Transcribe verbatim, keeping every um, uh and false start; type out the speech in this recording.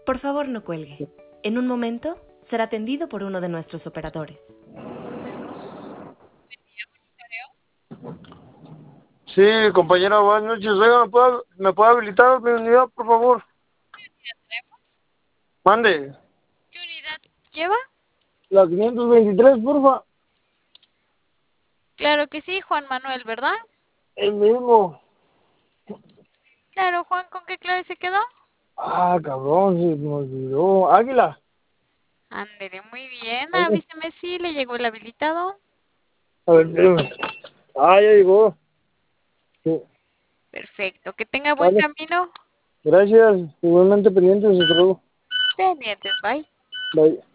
Por favor, no cuelgue. En un momento será atendido por uno de nuestros operadores. Sí, compañera, buenas noches. Oiga, ¿me puede, me puede habilitar mi unidad, por favor? Mande. ¿Qué unidad lleva? La quinientos veintitrés, porfa. Claro que sí, Juan Manuel, ¿verdad? El mismo. Claro, Juan, ¿con qué clave se quedó? Ah, cabrón, se me olvidó. Águila. Ándele, muy bien. Águila. Avíseme si le llegó el habilitado. A ver, espérame. Ah, ya llegó. Sí. Perfecto. Que tenga buen Vale. camino. Gracias. Igualmente pendientes. Hasta luego. Pendientes, bye. Bye.